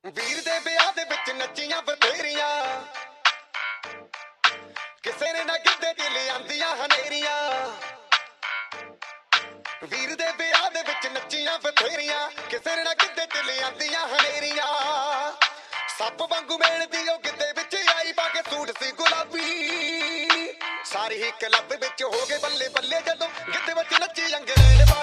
ਵੀਰ ਦੇ ਵਿਆਹ ਦੇ ਵਿੱਚ ਨੱਚੀਆਂ ਬਥੇਰੀਆਂ, ਕਿਸੇ ਨੇ ਨਾ ਗਿੱਧੇ ਚ ਲਿਆਂਦੀਆਂ ਹਨੇਰੀਆਂ। ਵੀਰ ਦੇ ਵਿਆਹ ਦੇ ਵਿੱਚ ਨੱਚੀਆਂ ਬਥੇਰੀਆਂ, ਕਿਸੇ ਨੇ ਨਾ ਗਿੱਧੇ ਚ ਲਿਆਂਦੀਆਂ ਹਨੇਰੀਆਂ। ਸੱਪ ਵਾਂਗੂ ਮਿਲਦੀ ਉਹ ਗਿੱਧੇ ਵਿੱਚ ਆਈ, ਪਾ ਕੇ ਸੂਟ ਸੀ ਗੁਲਾਬੀ। ਸਾਰੀ ਹੀ ਕਲੱਬ ਵਿੱਚ ਹੋ ਗਏ ਬੱਲੇ ਬੱਲੇ ਜਦੋਂ ਗਿੱਧੇ ਵਿੱਚ ਨੱਚੀ ਅੰਗਰੇਜ਼।